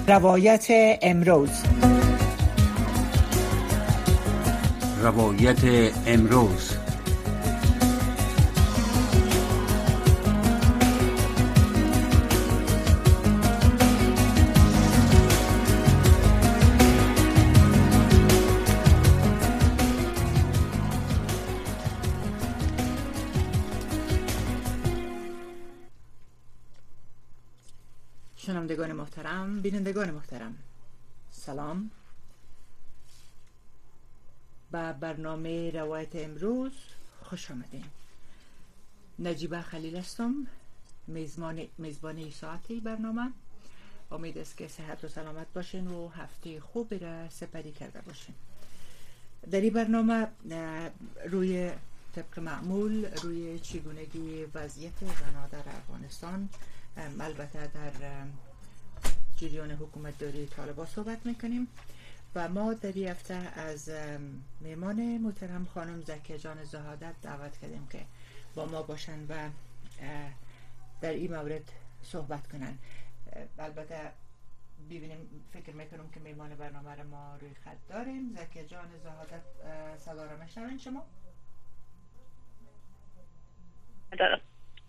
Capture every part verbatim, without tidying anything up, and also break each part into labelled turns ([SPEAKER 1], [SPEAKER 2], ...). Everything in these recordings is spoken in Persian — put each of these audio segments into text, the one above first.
[SPEAKER 1] روایت امروز.
[SPEAKER 2] روایت امروز.
[SPEAKER 1] شنوندگان محترم، بینندگان محترم، سلام. به برنامه روایت امروز خوش آمدین. نجیبه خلیل هستم، میزبان میزبان ساعتی برنامه. امید است که صحت و سلامت باشین و هفته خوبی را سپری کرده باشین. در این برنامه روی طبق معمول روی چگونگی وضعیت زنان در افغانستان، البته در جریان حکومت داری طالبان صحبت میکنیم و ما در این هفته از میمان محترم خانم زکیه جان زهادت دعوت کردیم که با ما باشن و در این مورد صحبت کنن. البته ببینیم، فکر میکنم که میمان برنامه را ما روی خط داریم. زکیه جان زهادت، صدا را میشنوین شما؟
[SPEAKER 3] دارم.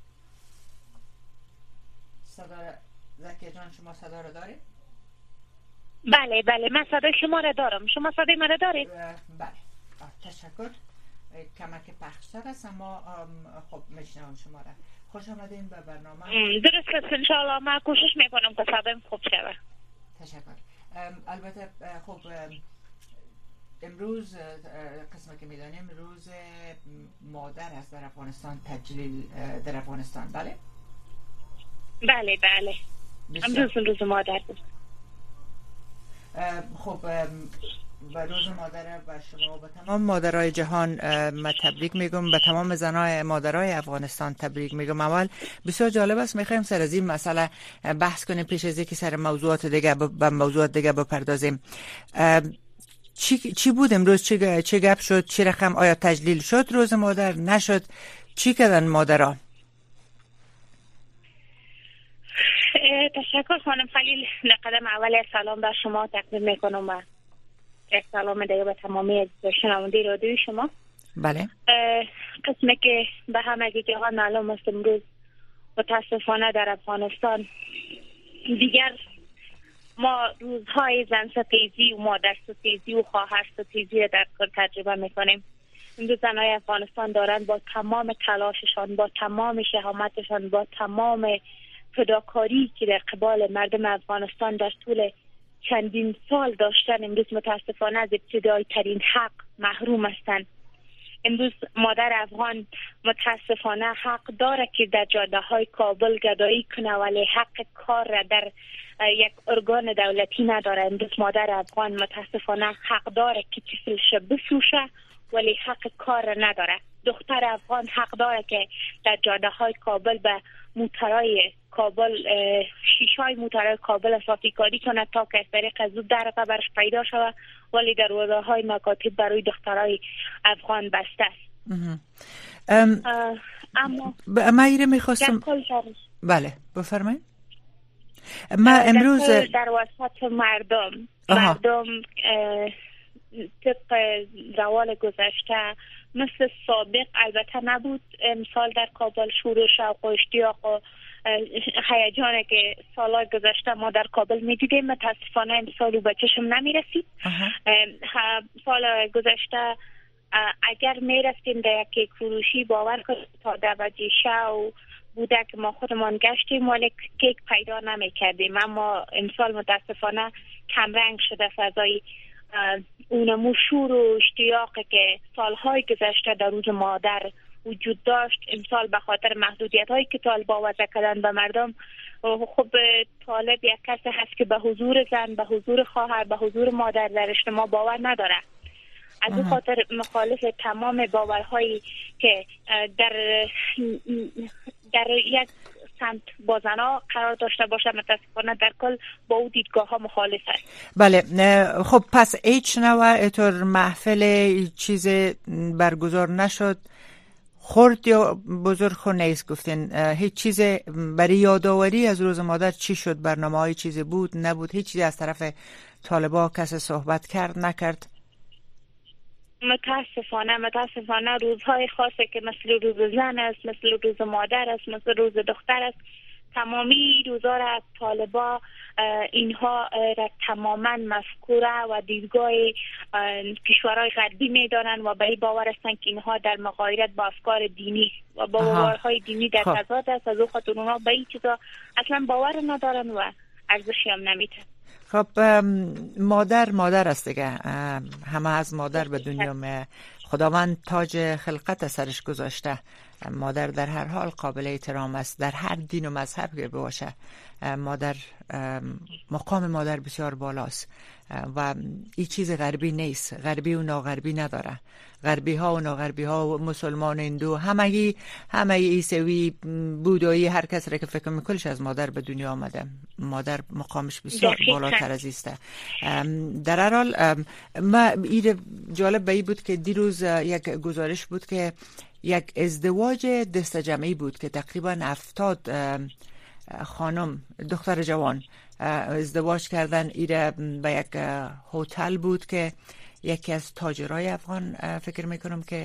[SPEAKER 1] صدا زکیه جان، شما صدا را دارید؟
[SPEAKER 3] بله بله، من صدای شما را دارم. شما صدای من را دارید؟
[SPEAKER 1] بله، تشکر. کمک پخشتر است اما خب میشنوم شما را. خوش آمدین به برنامه.
[SPEAKER 3] درست است، انشاءالله من کوشش میکنم که صدایم خوب شود.
[SPEAKER 1] تشکر. البته خب امروز قسمت که میدانیم روز مادر است در افغانستان، تجلیل در افغانستان. بله
[SPEAKER 3] بله بله، امروز روز مادر بود.
[SPEAKER 1] خب و روز مادر و شما به تمام مادرای جهان من تبریک میگم، به تمام زنای مادرای افغانستان تبریک میگم. اول بسیار جالب است، میخوایم سر از این مسئله بحث کنیم پیش از اینکه سر موضوعات دیگه به موضوعات دیگه بپردازیم. چی چی بود امروز؟ چی چی گپ شد؟ چی رقم؟ آیا تجلیل شد روز مادر؟ نشد؟ چی کردن مادرها؟
[SPEAKER 3] تشکر خانم خلیل. قدم اول سلام بر شما تقدیم میکنم و یک سلام دیگه به تمامی شنونده رادیوی شما.
[SPEAKER 1] بله.
[SPEAKER 3] قسمی که به همگی جهان معلوم است، امروز متاسفانه در افغانستان دیگر ما روزهای زن ستیزی و مادر ستیزی و خواهر ستیزی را در کل تجربه میکنیم. امروز زنهای افغانستان دارند با تمام تلاششان، با تمام شهامتشان، با تمام فداکاری که در قبال مردم افغانستان در طول چندین سال داشتن، امروز متاسفانه از ابتدایی ترین حق محروم هستند. امروز مادر افغان متاسفانه حق داره که در جاده های کابل گدایی کنه، ولی حق کار را در یک ارگان دولتی نداره. امروز مادر افغان متاسفانه حق داره که طفلش بسوشه، ولی حق کار را نداره. دختر افغان حق داره که در جاده های کابل به موترهای کابل، شیشای موترهای کابل صافی کاری کنه تا که از طریق زود در برش پیدا شود، ولی در های مکاتب برای دخترای افغان بسته است.
[SPEAKER 1] ام
[SPEAKER 3] اما
[SPEAKER 1] ما ایره میخواستم. بله بفرمایید. ما امروز
[SPEAKER 3] در, در وسط مردم آها. مردم طبق روال گذشته مثل سابق البته نبود. امسال در کابل شور و شوق و اشتیاق و هیجانی که سالهای گذشته ما در کابل میدیدیم متاسفانه امسال به چشم نمیرسید. سال گذشته اگر میرفتیم در یک فروشی، باور کنید تا دوازده شو بوده که ما خودمان گشتیم ولی کیک پیدا نمیکردیم. اما امسال متاسفانه کمرنگ شده فضای اونمو شور و اشتیاقی که سالهای گذشته در روز مادر وجود داشت، امسال به خاطر محدودیت هایی که طالبان وضع کردن به مردم، خب طالب یک کسی هست که به حضور زن، به حضور خواهر، به حضور مادر در اجتماع باور نداره. از این خاطر مخالف تمام باورهایی که در در یک سمت با زنها قرار داشته باشه متاسفانه در کل با او دیدگاه ها مخالف است.
[SPEAKER 1] بله. خب پس هیچ نوع طور محفل چیز برگزار نشد؟ خرد یا بزرگ خو نیست گفتین. هیچ چیز برای یادآوری از روز مادر چی شد؟ برنامه های چیزی بود نبود؟ هیچ چیزی از طرف طالبا کسی صحبت کرد نکرد؟
[SPEAKER 3] متاسفانه متاسفانه روزهای خاصی که مثل روز زن است، مثل روز مادر است، مثل روز دختر است، تمامی روزها را طالبا اینها را تماما مفکوره و دیدگاه کشورهای غربی میدانند و به این باور هستند که اینها در مغایرت با افکار دینی و با باورهای دینی در تضاد است. از او خاطر اونها به این چیزا اصلا باور ندارن و ارزشی هم نمیدن.
[SPEAKER 1] خب مادر مادر است دیگه، همه از مادر به دنیا می خداوند تاج خلقت سرش گذاشته. مادر در هر حال قابل احترام است، در هر دین و مذهب که باشه. مادر، مقام مادر بسیار بالاست و این چیز غربی نیست. غربی و ناغربی نداره. غربی ها و ناغربی ها و مسلمان هندو همگی همه عیسوی بودایی هر کس را که فکر میکنش از مادر به دنیا آمده. مادر مقامش بسیار بالاتر از ایسته. در هر حال ما این جالب به این بود که دیروز یک گزارش بود که یک ازدواج دست جمعی بود که تقریبا هفتاد خانم دختر جوان ازدواج کردن. ایره به یک هتل بود که یکی از تاجرای افغان فکر میکنم که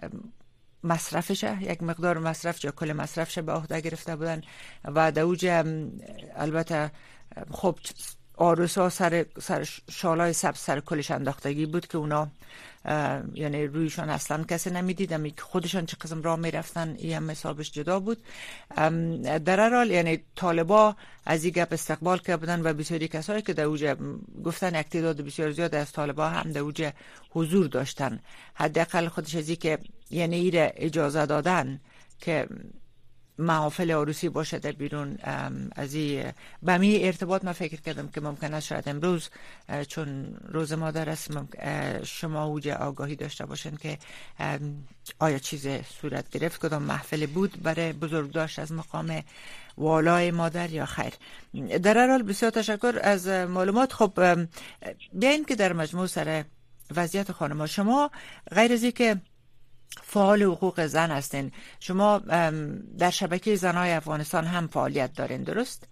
[SPEAKER 1] مصرفشه، یک مقدار مصرف یا کل مصرفش به عهده گرفته بودن و دوجه البته خب آرسا سر سر شالای سبز سر کلش انداختگی بود که اونا یعنی رویشان اصلا کسی نمیدید، امی خودشان چه قسم راه میرفتن این هم حسابش جدا بود. در هر حال یعنی طالبا از این گپ استقبال کردن و بسیاری کسایی که در اوجه گفتن یک تعداد بسیار زیاد از طالبا هم در اوجه حضور داشتن. حداقل خودش از این که یعنی ایره اجازه دادن که محافل عروسی باشه در بیرون از این به می ارتباط ما فکر کردم که ممکن است شاید امروز چون روز مادر است شما اوجه آگاهی داشته باشن که آیا چیز صورت گرفت، کدام محفل بود برای بزرگداشت از مقام والای مادر یا خیر. در هر حال بسیار تشکر از معلومات. خب بیاین که در مجموع سر وضعیت خانم‌ها، شما غیر از این که فعال حقوق زن هستین، شما در شبکه زنای افغانستان هم فعالیت دارین، درست؟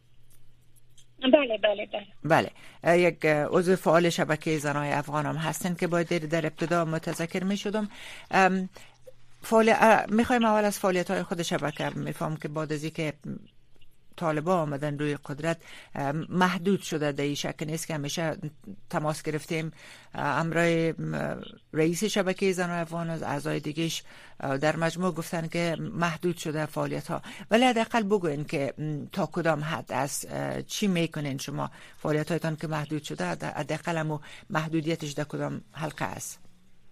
[SPEAKER 3] بله بله بله
[SPEAKER 1] بله یک عضو فعال شبکه زنای افغان هم هستین که باید در ابتدا متذکر می شدم. فعال... میخوایم اول از فعالیت های خود شبکه میفهم که بعد از اینکه طالبا آمدن روی قدرت محدود شده، در این شک نیست که همیشه تماس گرفتیم امرای رئیس شبکه زنای افغان از اعضای دیگهش در مجموع گفتن که محدود شده فعالیت ها، ولی حداقل بگوین که تا کدام حد است، چی میکنین شما فعالیت هایتان که محدود شده، حداقل هم محدودیتش در کدام حلقه است؟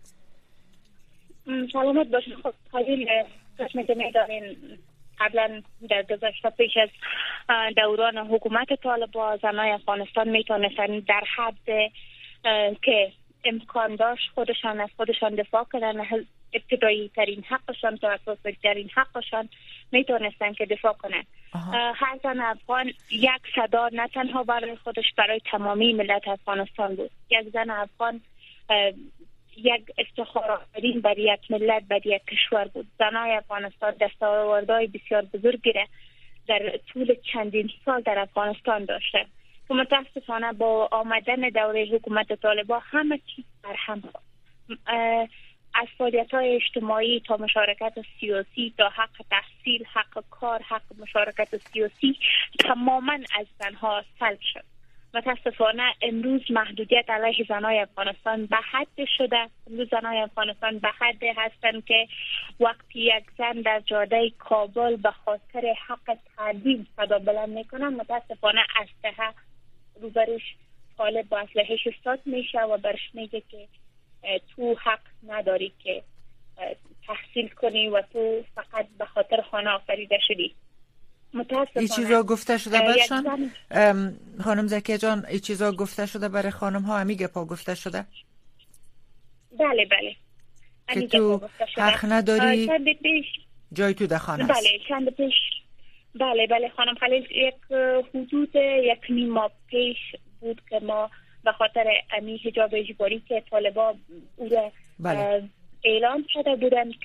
[SPEAKER 3] سلامت باشین. خب خیلی قسمت میدانین قبلا در گذشته پیش از دوران حکومت طالبان زنای افغانستان میتونستن در حد که امکان داشت خودشان از خودشان دفاع کنن، ابتدایی ترین حقشان تا اساسی ترین حقشان میتونستن که دفاع کنن. هر زن افغان یک صدا نه تنها برای خودش، برای تمامی ملت افغانستان بود. یک زن افغان یک افتخار آفرین برای یک ملت، برای یک کشور بود. زنای افغانستان دستاوردهای بسیار بزرگی را در طول چندین سال در افغانستان داشته که متاسفانه با آمدن دوره حکومت طالبان همه چیز برهم خورد. از فعالیت‌های اجتماعی تا مشارکت سیاسی تا حق تحصیل، حق کار، حق مشارکت سیاسی تماما از زنها سلب شد. متاسفانه امروز محدودیت علیه زنای افغانستان به حد شده. امروز زنای افغانستان به حد هستند که وقتی یک زن در جاده کابل به خاطر حق تعلیم صدا بلند میکنه، متاسفانه اسلحه روبروش طالب با اسلحه‌اش استاد میشه و برش میگه که تو حق نداری که تحصیل کنی و تو فقط به خاطر خانه آفریده شدی.
[SPEAKER 1] این چیزا گفته شده برشان خانم زکیه جان؟ این چیزا گفته شده برای خانم ها؟ همی گپا گفته شده؟
[SPEAKER 3] بله بله
[SPEAKER 1] که تو حق نداری جای تو در خانه است.
[SPEAKER 3] بله چند پیش بله بله خانم خلیل، یک حدود یک نیم ماه پیش بود که ما به خاطر امی حجاب اجباری که طالبا او را بله. اعلان شده بودن که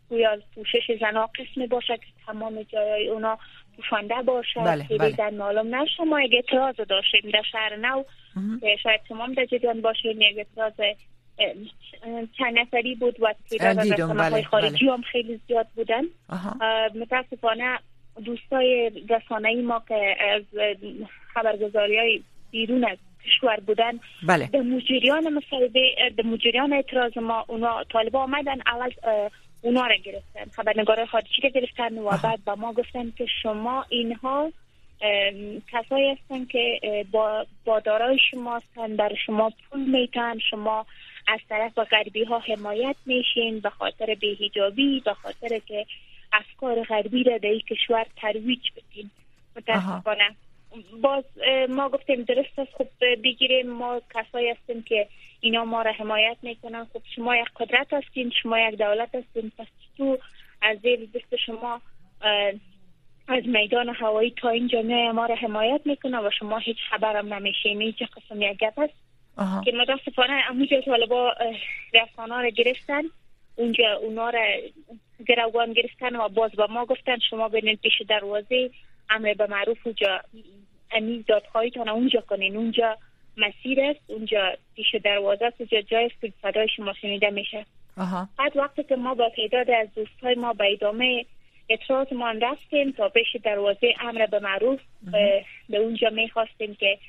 [SPEAKER 3] گویا پوشش زنها قسمی باشه که تمام جای اونا پوشانده باشه.
[SPEAKER 1] بله،
[SPEAKER 3] که
[SPEAKER 1] بله.
[SPEAKER 3] دیدن معلوم نشه. ما یک اعتراض داشتیم در شهر نو که شاید تمام در جریان باشیم. یک اعتراض چند نفری بود و تعداد رسانه‌های
[SPEAKER 1] بله،
[SPEAKER 3] خارجی
[SPEAKER 1] بله.
[SPEAKER 3] هم خیلی زیاد بودن. متاسفانه دوستای رسانه‌ای ما که از خبرگزاری‌های بیرون از کشور بودن،
[SPEAKER 1] بله.
[SPEAKER 3] در مجریان مصاحبه، در مجریان اعتراض ما، اونا طالبا آمدن اول اونا را گرفتن، خبرنگارای خارجی را گرفتن و بعد با ما گفتن که شما اینها کسایی هستن که با بادارای شما هستن، در شما پول میتن، شما از طرف غربی ها حمایت میشین به خاطر بی‌حجابی، به خاطر که افکار غربی را در این کشور ترویج بدین. متاسفانه باز ما گفتیم درست است، خب بگیریم، ما کسایی هستیم که اینا ما را حمایت میکنن. خب شما یک قدرت هستین، شما یک دولت هستین، پس تو از زیر دست شما از میدان هوایی تا این جامعه ما را حمایت میکنه و شما هیچ خبرم نمیشین. این چه قسم یک گپ است که متاسفانه اونجا طالبا رسانه‌ها را گرفتن، اونجا اونا را گروگان گرفتن و باز با ما گفتن شما برین پیش دروازه امر به معروف اونجا امی دادخواهیتان اونجا کنین، اونجا مسیر است، اونجا پیش دروازه است، اونجا جای است که صدای شما شنیده میشه. بعد وقتی که ما با تعداد از دوستای ما به ادامه اعتراض ما رفتیم تا پیش دروازه امر به معروف، به اونجا میخواستیم که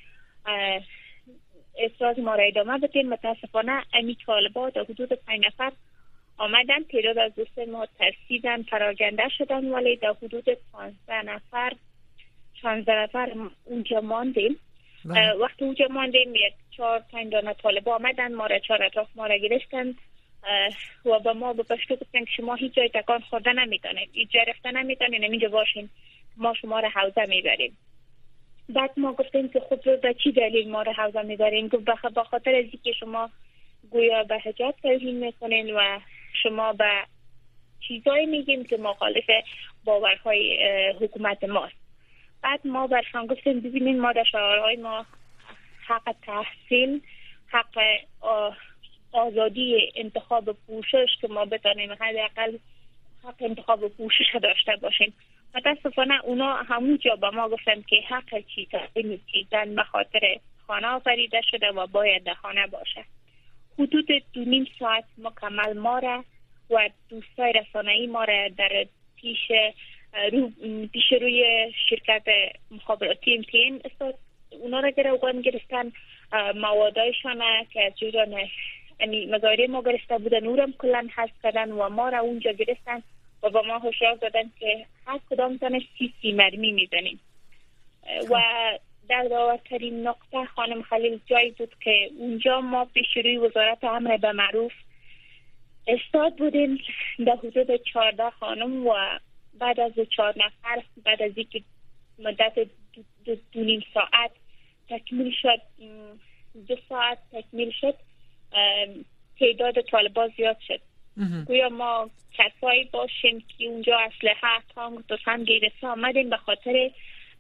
[SPEAKER 3] اعتراض ما را ادامه بدیم. متاسفانه امی طالبات حدود پنج نفر آمدن، تعداد از دوستای ما ترسیدن، پراکنده شدن، ولی در حدود پانزده نفر شانزده نفر اونجا ماندیم. وقتی اونجا ماندیم یک چهار پنج دانه طالب آمدن، ما را چهار اطراف ما را گرفتن و با ما به پشتو گفتن که شما هیچ جای تکان خورده نمیتونید، هیچ جای رفته نمیتونید، نمیجا باشین، ما شما را حوزه میبریم. بعد ما گفتیم که خب به چی دلیل ما را حوزه میبریم؟ گفت به خاطر از اینکه شما گویا به حجاب توهین میکنین و شما به چیزایی میگیم که مخالف باورهای حکومت ماست. بعد ما برشان گفتیم ببینین ما در شعارهای ما حق تحصیل، حق آزادی انتخاب پوشش که ما بتانیم حداقل حق انتخاب پوشش داشته باشیم. متاسفانه اونا همونجا با ما گفتن که حق چیزن به خاطر خانه آفریده شده و باید در خانه باشه. حدود دو نیم ساعت مکمل ما را و دوستای رسانه‌ای ما را در پیش رو پیش روی شرکت مخابراتی ام تی این استاد اونا را گروگان گرفتن، موادایشان که از جریان یعنی مظاهره ما گرفته بودن اونم کلا حذف کردن و ما را اونجا گرفتن و با ما هشدار دادن که هر کدام تنش سی سی مرمی میزنیم. و در داورترین نقطه خانم خلیل جایی بود که اونجا ما پیش روی وزارت امر به معروف استاد بودیم در حدود چهارده خانم و بعد از چهار نفر بعد از اینکه مدت دو, دو, دو نیم ساعت تکمیل شد، دو ساعت تکمیل شد، تعداد طالبا زیاد شد. گویا ما کسایی باشیم که اونجا اسلحه تانک دوستان گیرسته آمدیم به خاطر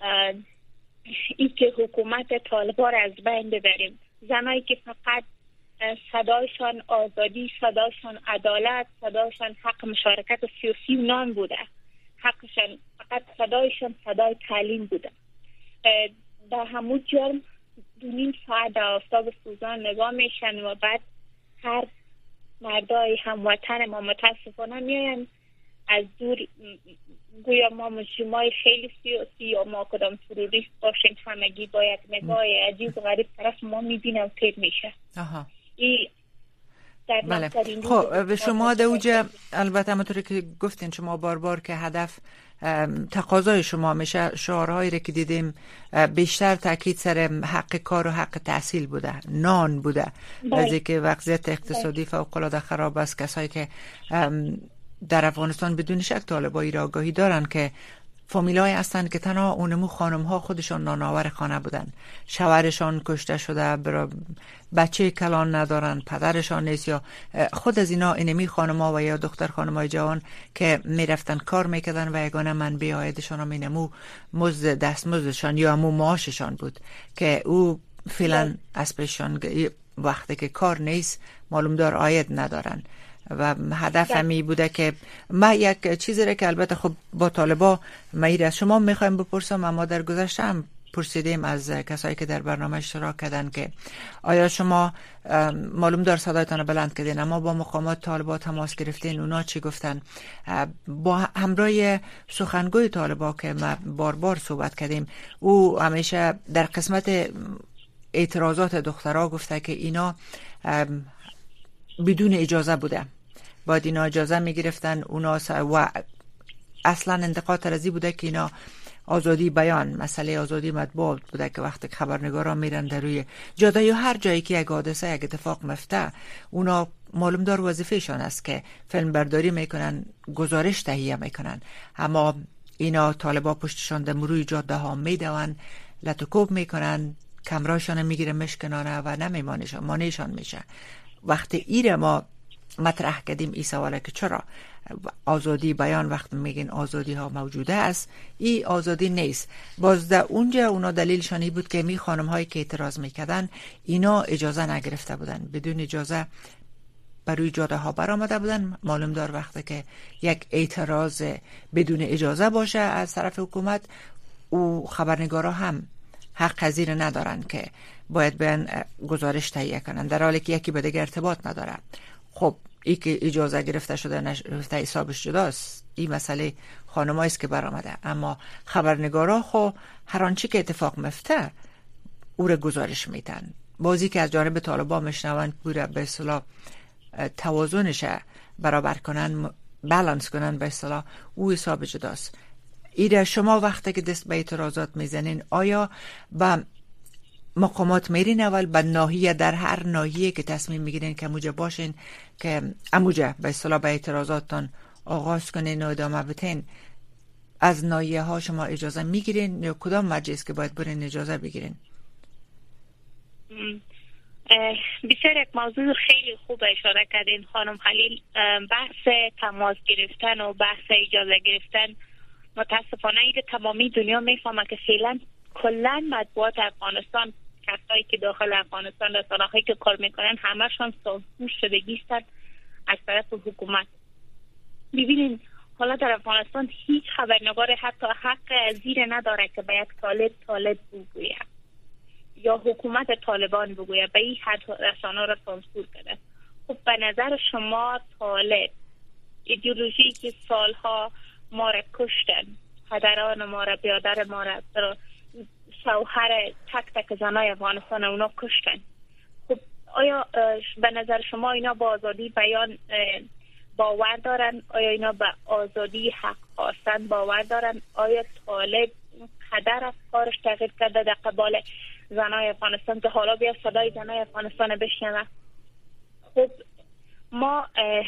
[SPEAKER 3] اینکه حکومت طالبا را از بین ببریم. زنایی که فقط صدایشان آزادی، صدایشان عدالت، صدایشان حق مشارکت سیاسی و نان بوده، حقشان فقط صدایشان صدای تعلیم بوده. در همون جرم دو نیم ساعت در آفتاب سوزان نگاه میشن و بعد هر مردای هموطن ما متاسفانه میاین از دور گویا ما مجرمای خیلی سیاسی یا ما کدام تروریست باشیم همگی با یک نگاه عجیب و غریب طرف ما میبینه و تیر میشه.
[SPEAKER 1] آها.
[SPEAKER 3] ای
[SPEAKER 1] بله. خب شما در اوجه البته همونطوری که گفتین شما بار بار که هدف تقاضای شما میشه شعارهایی رو که دیدیم بیشتر تاکید سر حق کار و حق تحصیل بوده، نان بوده، از اینکه وضعیت اقتصادی فوق العاده خراب است. کسایی که در افغانستان بدون شک طالبایی را آگاهی دارن که فامیلای هستند که تنها اونمو خانم ها خودشان نانآور خانه بودن، شوهرشان کشته شده، برا بچه کلان ندارن، پدرشان نیست، یا خود از اینا اینمی خانم ها و یا دختر خانم های جوان که میرفتن کار میکردن و یگانه منبع عایدشان هم اینمو مزد دستمزدشان یا امو معاششان بود که او فعلا از پیششان وقتی که کار نیست معلوم دار عاید ندارن. و هدف همی بوده که ما یک چیزی را که البته خب با طالبا مهیر از شما میخوایم بپرسم، اما در گذشته هم پرسیدیم از کسایی که در برنامه اشتراک کردن که آیا شما معلوم دار صدایتان بلند کردین اما با مقامات طالبا تماس گرفتین، اونا چی گفتن؟ با همراه سخنگوی طالبا که ما بار بار صحبت کردیم، او همیشه در قسمت اعتراضات دخترها گفته که اینا بدون اجازه بوده، باید اینا اجازه می گرفتن اونا و اصلا انتقاد ترزی بوده که اینا آزادی بیان، مسئله آزادی مطبوعات بوده که وقتی خبرنگاران میرن در روی جاده یا هر جایی که یک حادثه یک اتفاق مفته، اونا معلوم دار وظیفهشان است که فیلم برداری میکنن، گزارش تهیه میکنن، اما اینا طالبا پشتشان در روی جاده ها میدون، لطوکوب میکنن، کمراشان میگیره مشکنانه و نمیمانشان مانیشان میشه. وقتی ایره ما مطرح کردیم این سواله که چرا آزادی بیان وقت میگین آزادی ها موجوده است، این آزادی نیست. باز در اونجا اونا دلیلشانی بود که می خانم هایی که اعتراض میکردن اینا اجازه نگرفته بودن، بدون اجازه بروی جاده ها برآمده بودن. معلوم دار وقتی که یک اعتراض بدون اجازه باشه از طرف حکومت، او خبرنگارا هم حق پذیر ندارن که باید بیان گزارش تهیه کنن، در حالی که یکی به دیگه ارتباط نداره. خب ای که اجازه گرفته شده نگرفته حسابش جداست، این مسئله خانمایی است که برآمده، اما خبرنگارا خو هر آنچه که اتفاق مفته او را گزارش میدن. بازی که از جانب طالبان میشنون پورا به اصطلاح توازنش برابر کنن، بالانس کنن به اصطلاح، او حساب جداست. ایره شما وقتی که دست به اعتراضات میزنین آیا با مقامات میرین اول به ناحیه، در هر ناحیه که تصمیم میگیرین که اموجه باشین که اموجه به اصطلاح به اعتراضاتتان آغاز کنین و ادامه بدین، از ناحیه ها شما اجازه میگیرین یا کدام مجلس که باید برین اجازه بگیرین؟
[SPEAKER 3] بسیار یک موضوع خیلی خوب اشاره کردین خانم خلیل. بحث تماس گرفتن و بحث اجازه گرفتن متاسفانه این تمامی دنیا میفهمه که فعلا کلا مطبوعات افغانستان، کسایی که داخل افغانستان رسانه‌هایی که کار میکنن همشون سانسور شدگیستن از طرف حکومت. ببینین حالا در افغانستان هیچ خبرنگار حتی حق زیر نداره که باید طالب طالب بگویه یا حکومت طالبان بگویه، به این حد رسانه را سانسور کرده. خب به نظر شما طالب ایدئولوژی که سالها ما را کشتن، پدران ما را، بیادر ما را، شوهر تک تک زنای افغانستان اونا کشتن، خب آیا به نظر شما اینا با آزادی بیان باور دارن؟ آیا اینا به آزادی حق خواستن باور دارن؟ آیا طالب قدر افکارش تغییر کرده در قبال زنای افغانستان که حالا بیا صدای زنای افغانستان بشنوه؟ خب ما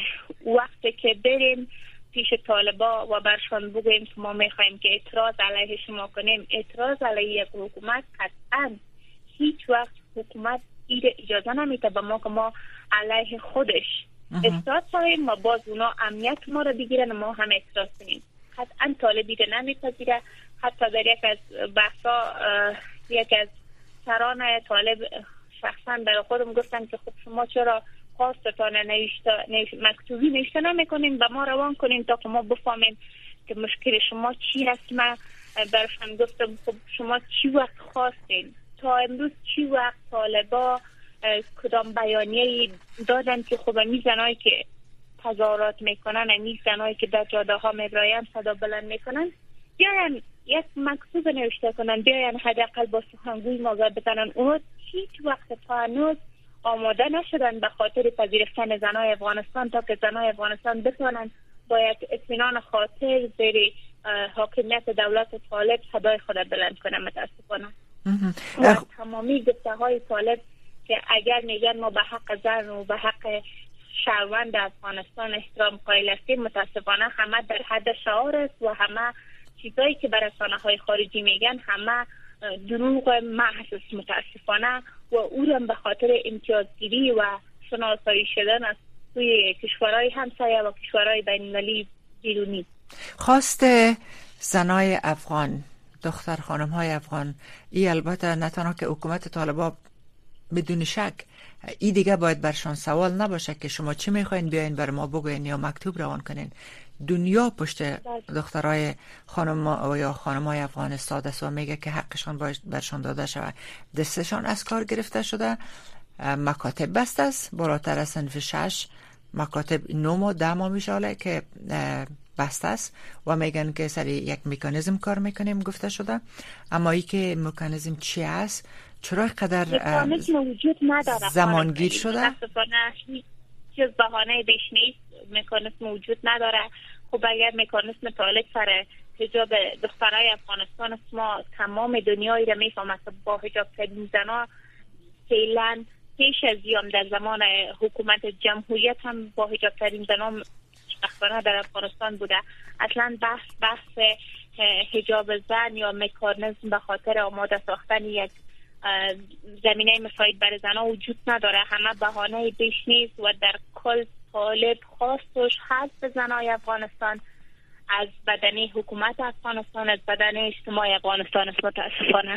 [SPEAKER 3] وقتی که بریم پیش طالبا و برشان بگوییم که ما میخوایم که اعتراض علیه شما کنیم، اعتراض علیه یک حکومت، قطعا هیچ وقت حکومت ایره اجازه نمیده به ما که ما علیه خودش اعتراض کنیم و باز اونا امنیت ما رو بگیرن و ما هم اعتراض کنیم. قطعا طالبی رو نمیپذیره. حتی در یک از بحثا یک از سران طالب شخصا برای خودم گفتن که خب شما چرا خواستتان نوشته مکتوبی نوشته نمیکنیم به ما روان کنیم تا که ما بفهمیم که مشکل شما چی هست. من برشان گفتم خب شما چی وقت خواستین؟ تا امروز چی وقت طالبا کدام بیانیه دادن که خب امی زنایی که تظاهرات میکنن، امی زنایی که در جاده ها میبراین صدا بلند میکنن، بیاین یک مکتوب نوشته کنن، بیاین حداقل با سخنگوی مواجه بزنن. اونا هیچ وقت تا هنوز آماده نشدن به خاطر پذیرفتن زنای افغانستان تا که زنای افغانستان بتوانن با یک اطمینان خاطر زیر حاکمیت دولت طالب صدای خود بلند کنن. متاسفانه و تمامی گفته های طالب که اگر میگن ما به حق زن و به حق شهروند افغانستان احترام قائل هستیم، متاسفانه همه در حد شعار است و همه چیزایی که بر رسانه‌های خارجی میگن همه دروغ محض است متاسفانه، و او را به خاطر امتیازگیری و شناسایی شدن از توی کشورهای همسایه و کشورهای بین‌المللی بیرونی.
[SPEAKER 1] خواست زنای افغان، دختر خانم های افغان، ای البته نه تنها که حکومت طالبان بدون شک این دیگه باید برشان سوال نباشه که شما چی میخواین بیاین بر ما بگوین یا مکتوب روان کنین. دنیا پشت دخترای خانم یا خانمای افغانستان است و میگه که حقشان باید برشان داده شود. دستشان از کار گرفته شده، مکاتب بست است، بالاتر از صنف شش مکاتب نو ما ده ما میشاله که بست است و میگن که سری یک مکانیزم کار میکنیم گفته شده. اما ای که مکانیزم چی است، چرا قدر
[SPEAKER 3] وجود نداره،
[SPEAKER 1] زمانگیر شده؟
[SPEAKER 3] چیز بهانه بیش نیست، مکانیزم وجود نداره. خب اگر مکانیزم تعلق سر حجاب دخترای افغانستان است، ما تمام دنیایی را میفهمد با حجاب ترین زنا فعلا پیش از یام در زمان حکومت جمهوریت هم با حجاب ترین زنا شخصانه در افغانستان بوده. اصلا بحث بحث حجاب زن یا مکانیزم به خاطر آماده ساختن یک زمینه مساعد برای زنها وجود نداره. همه بهانه بیش نیست و در کل طالب خواستش حذف زنای افغانستان از بدنه حکومت افغانستان، از بدنه اجتماع افغانستان است متاسفانه.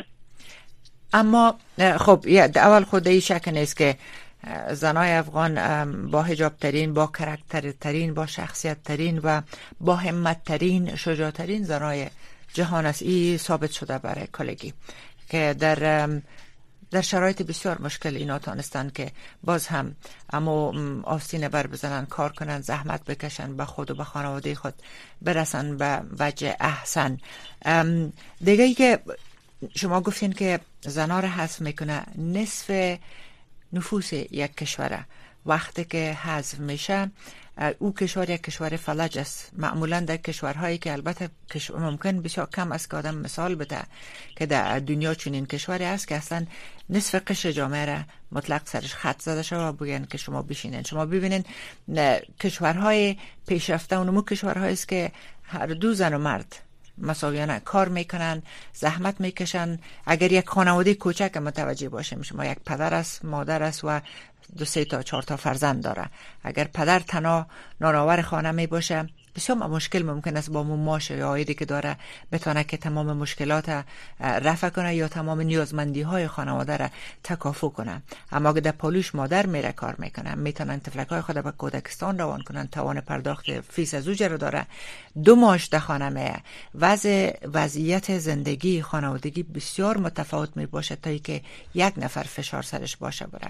[SPEAKER 1] اما خب اول خود این شک نیست که زنای افغان با حجاب ترین، با کرکتر ترین، با شخصیت ترین و با همت ترین، شجاع ترین زنای جهان است. این ثابت شده برای کلگی که در در شرایط بسیار مشکل اینا تانستن که باز هم اما آستین بر بزنن، کار کنن، زحمت بکشن، به خود و به خانواده خود برسن به وجه احسن. دیگه ای که شما گفتین که زنا را حذف میکنه، نصف نفوس یک کشوره وقتی که حذف میشه او کشور یک کشور فلج است. معمولا در کشورهایی که البته ممکن بسیار کم است که آدم مثال بده که در دنیا چنین کشوری است که اصلا نصف قشر جامعه را مطلق سرش خط زده شده و بگن که شما بشینین. شما ببینین کشورهای پیشرفته اونمو کشورهایی است که هر دو زن و مرد مساویانه کار میکنن، زحمت میکشن. اگر یک خانواده کوچک متوجه باشیم، شما یک پدر است، مادر است و دو سه تا چهار تا فرزند داره. اگر پدر تنها نانآور خانه می باشه، بسیار مشکل ممکن است با ماش یا عایدی که داره بتونه که تمام مشکلات رفع کنه یا تمام نیازمندی های خانواده را تکافو کنه. اما اگر در پالوش مادر میره کار میکنه، میتونن طفلکای خود به کودکستان روان کنن، توان پرداخت فیس از اوجه رو داره، دو ماش در خانه میه، وضع وضعیت زندگی خانوادگی بسیار متفاوت می باشه تا اینکه یک نفر فشار سرش باشه بره.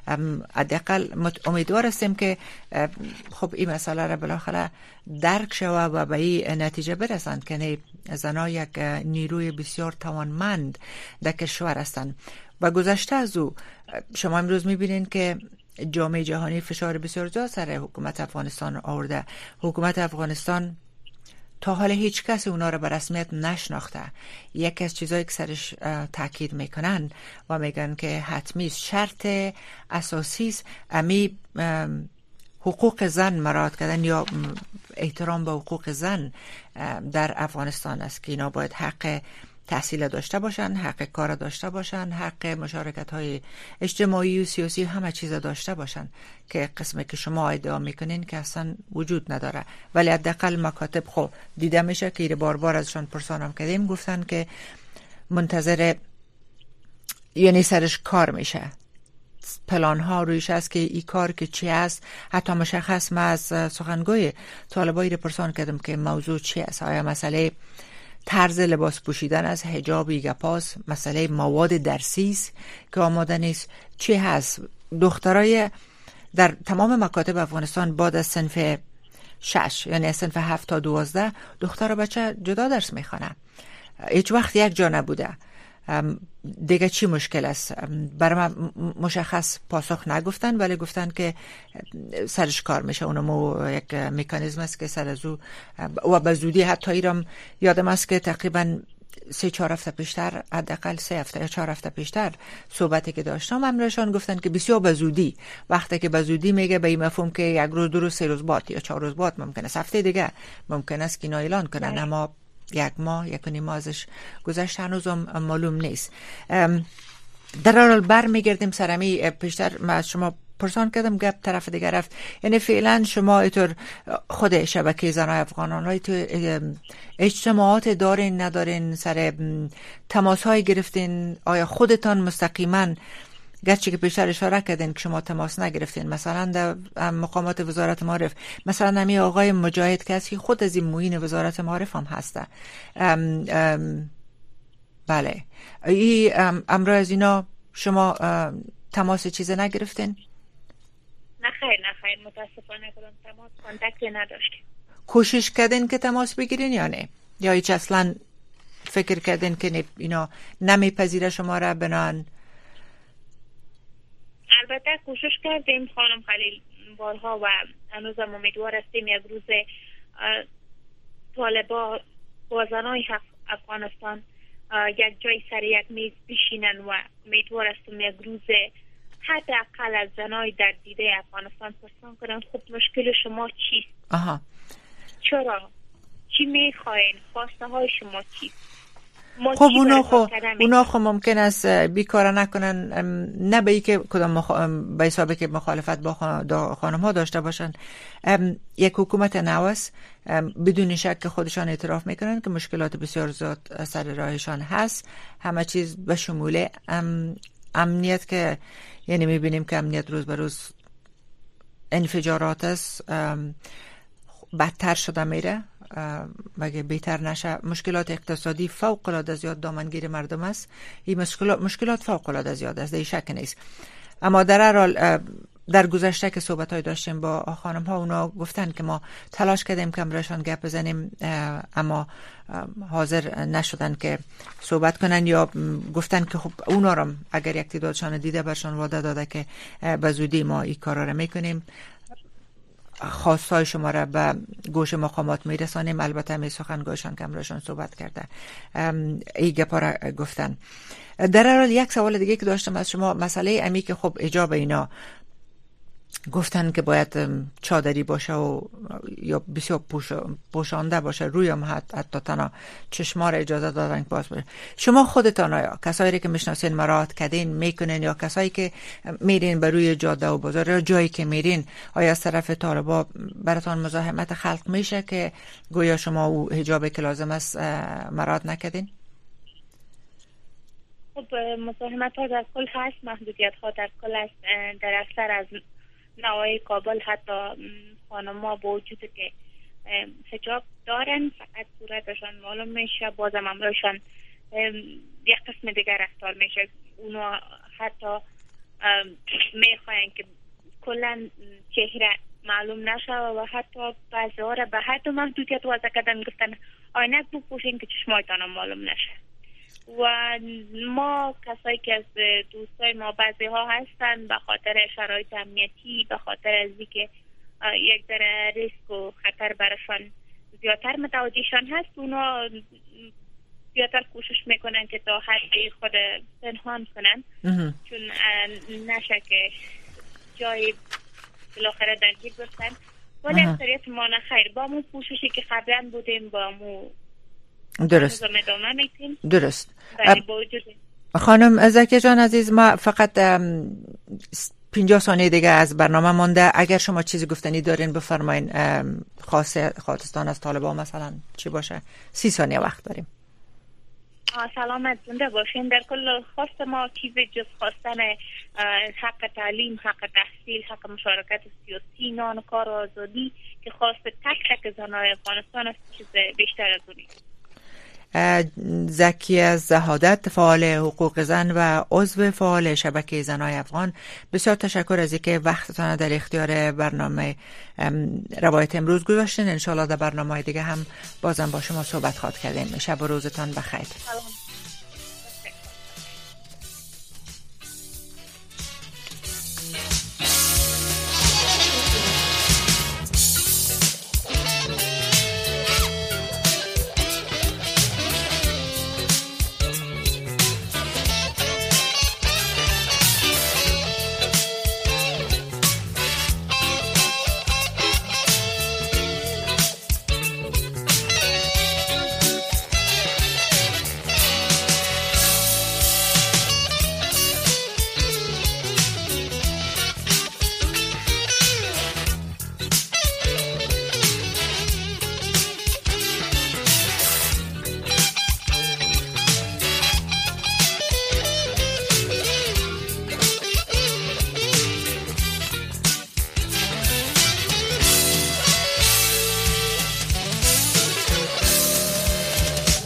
[SPEAKER 1] حداقل امیدوار هستیم که خب این مسئله را بالاخره درک شوه و به این نتیجه برسند که زنها یک نیروی بسیار توانمند در کشور هستند. و گذشته از او شما امروز میبینین که جامعه جهانی فشار بسیار زیاد سر حکومت افغانستان آورده. حکومت افغانستان تا حال هیچ کس اونا رو به رسمیت نشناخته. یکی از چیزایی که سرش تاکید میکنن و میگن که حتمی شرط اساسی است امی حقوق زن مراعات کردن یا احترام به حقوق زن در افغانستان است که اینا باید حق تحصیل داشته باشن، حق کار داشته باشن، حق مشارکت های اجتماعی و سیاسی همه چیز داشته باشن که قسمی که شما ادعا میکنین که اصلا وجود نداره. ولی حداقل مکاتب خب دیده میشه که ایره بار بار ازشان پرسانم کردیم، گفتن که منتظر یعنی سرش کار میشه، پلان ها رویش است که این کار که چی است. حتی مشخص ما از سخنگوی طالبای رو پرسان کردم که موضوع چی است. آیا مسئله طرز لباس پوشیدن از حجاب ایگپاس، مسئله مواد درسی است که آماده نیست، چی هست؟ دخترای در تمام مکاتب افغانستان بعد از صنف شش یعنی از صنف هفت تا دوازده دختر و بچه جدا درس میخوانه. هیچ وقت یک جا نبوده. دیگه چی مشکل است؟ برای من مشخص پاسخ نگفتن، ولی گفتن که سرش کار میشه. اونمو یک مکانیزم است که سر از او و به زودی حتی ایرم یادم است که تقریبا سه چهار هفته پیشتر، حداقل سه هفته یا چهار هفته پیشتر صحبتی که داشتم امرشان گفتن که بسیار به زودی، وقتی که به زودی میگه به این مفهوم که یک روز دو روز سه روز بعد یا چهار روز بعد ممکن است، هفته دیگه ممکن است که اینا اعلان کنن. اما یک ماه یک و نیم ماه ازش گذشته هنوزم معلوم نیست. در حال بر میگردیم سرمی پیشتر ما از شما پرسان کردم گپ طرف دیگر رفت. یعنی فعلا شما اینطور خود شبکه زنای افغانان های تو اجتماعات دارین ندارین، سر تماس های گرفتین؟ آیا خودتان مستقیما گرچه که پیشتر اشاره کردین که شما تماس نگرفتین، مثلا در مقامات وزارت معارف، مثلا همی آقای مجاهد کسی خود از این معین وزارت معارف هم هسته. ام ام بله، ای امروز از اینا شما تماس چیزی نگرفتین؟
[SPEAKER 3] نه خیر نه خیر متاسفانه کدام تماس کانتکتی نداشتیم.
[SPEAKER 1] کوشش کردین که تماس بگیرین یا نه؟ یا هیچ اصلا فکر کردین که اینا نمیپذیره شما را بنان؟
[SPEAKER 3] البته کوشش کردیم خانم خلیل بارها و هنوزم امیدوار هستیم یک روز طالبا با زنای افغانستان یک جای سر یک میز بشینن و امیدوار هستیم یک روز حداقل از زنای در دیده افغانستان پرسان کنن خب مشکل شما چیست؟
[SPEAKER 1] آها.
[SPEAKER 3] چرا؟ چی میخواین؟ خواسته های شما چیست؟
[SPEAKER 1] خب اونا خو اونا خو ممکن است بیکار نکنن، نه به اینکه کدام مخ... به حسابی که مخالفت با خانم ها داشته باشن. یک حکومت نو است، بدون شک خودشان اعتراف میکنن که مشکلات بسیار زیاد سر راهشان هست، همه چیز به شمول ام... امنیت که یعنی میبینیم که امنیت روز به روز انفجارات است، بدتر شده میره مگه بهتر نشه. مشکلات اقتصادی فوق العاده زیاد دامنگیر مردم است، این مشکلات مشکلات فوق العاده زیاد است، در شک نیست. اما در هر حال در گذشته که صحبت های داشتیم با خانم ها، اونا گفتن که ما تلاش کردیم که امرشان گپ بزنیم اما حاضر نشدن که صحبت کنن، یا گفتن که خب اونا رو اگر یک تعدادشان دیده برشان وعده داده که به زودی ما این کارا رو میکنیم، خواستای شما را به گوش مقامات میرسانیم. البته می سخنگویشان که امرشان صحبت کرده ای گپا را گفتن. در هر حال یک سوال دیگه که داشتم از شما، مسئله امی که خب اجاب اینا گفتن که باید چادری باشه و یا بسیار پوش پوشانده باشه، روی هم حتی, حتی تنها چشما را اجازه دادن که باز باشه. شما خودتان آیا کسایی که میشناسین مراعات کردین میکنین، یا کسایی که میرین به روی جاده و بازار یا جایی که میرین، آیا از طرف طالبا براتان مزاحمت خلق میشه که گویا شما او حجابی که لازم است مراعات نکردین؟
[SPEAKER 3] خب مزاحمت ها در کل هست، محدودیت ها در کل هست. در اکثر از نوای کابل حتی خانم‌ها با وجود که حجاب دارن فقط صورتشان معلوم میشه، بازم امرشان یک قسم دیگر رفتار میشه. اونا حتی میخواین که کلا چهره معلوم نشه و حتی بعضی ها را به حد محدودیت وضع کردن، گفتن عینک بپوشین که چشمایتان معلوم نشه. و ما کسایی که از دوستای ما بعضی ها هستن به خاطر شرایط امنیتی، به خاطر از اینکه یک ذره ریسک و خطر برشان زیادتر متوجهشان هست، اونا زیادتر کوشش میکنن که تا حدی خود پنهان کنن چون نشه که جای بالاخره درگیر بشن. ولی اکثریت ما نخیر با مو کوششی که قبلا بودیم با مو
[SPEAKER 1] درست درست
[SPEAKER 3] اب...
[SPEAKER 1] خانم زکیه جان عزیز، ما فقط پنجاه ثانیه دیگه از برنامه مونده، اگر شما چیزی گفتنی دارین بفرمایین، خاصه خواستان از طالبان مثلا چی باشه؟ سی ثانیه وقت داریم.
[SPEAKER 3] سلامت زنده باشین. در کل خواست ما چیزی جز خواستن حق تعلیم، حق تحصیل، حق مشارکت سیاسی، نان کار و آزادی که خواست تک تک زنای افغانستان است، چیز بیشتر از اونی.
[SPEAKER 1] زکیه زهادت، فعال حقوق زن و عضو فعال شبکه زنای افغان، بسیار تشکر از اینکه وقتتان در اختیار برنامه روایت امروز گذاشتین. انشالله در برنامه دیگه هم بازم با شما صحبت خواهد کردیم. شب و روزتان بخیر.